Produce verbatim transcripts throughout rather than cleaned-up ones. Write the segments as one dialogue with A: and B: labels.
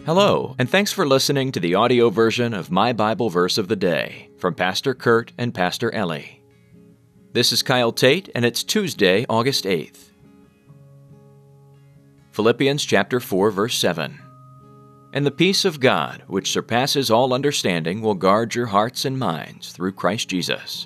A: Hello, and thanks for listening to the audio version of My Bible Verse of the Day from Pastor Kurt and Pastor Ellie. This is Kyle Tate, and it's Tuesday, August eighth. Philippians chapter four, verse seven. And the peace of God, which surpasses all understanding, will guard your hearts and minds through Christ Jesus.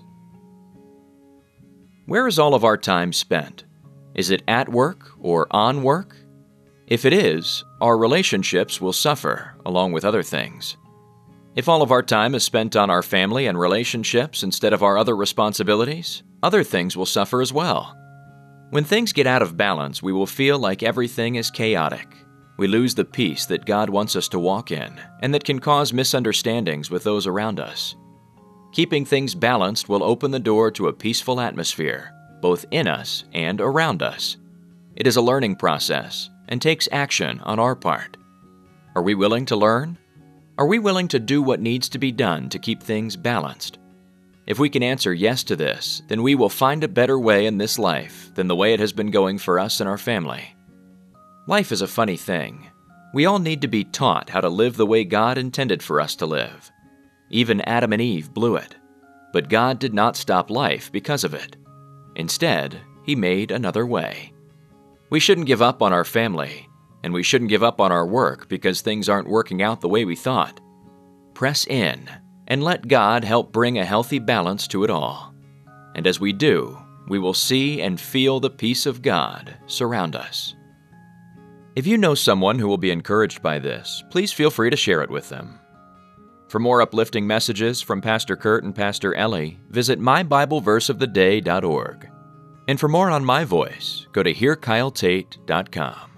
A: Where is all of our time spent? Is it at work or on work? If it is, our relationships will suffer, along with other things. If all of our time is spent on our family and relationships instead of our other responsibilities, other things will suffer as well. When things get out of balance, we will feel like everything is chaotic. We lose the peace that God wants us to walk in, and that can cause misunderstandings with those around us. Keeping things balanced will open the door to a peaceful atmosphere, both in us and around us. It is a learning process and takes action on our part. Are we willing to learn? Are we willing to do what needs to be done to keep things balanced? If we can answer yes to this, then we will find a better way in this life than the way it has been going for us and our family. Life is a funny thing. We all need to be taught how to live the way God intended for us to live. Even Adam and Eve blew it. But God did not stop life because of it. Instead, He made another way. We shouldn't give up on our family, and we shouldn't give up on our work because things aren't working out the way we thought. Press in and let God help bring a healthy balance to it all. And as we do, we will see and feel the peace of God surround us. If you know someone who will be encouraged by this, please feel free to share it with them. For more uplifting messages from Pastor Kurt and Pastor Ellie, visit my bible verse of the day dot org. And for more on my voice, go to hear kyle tate dot com.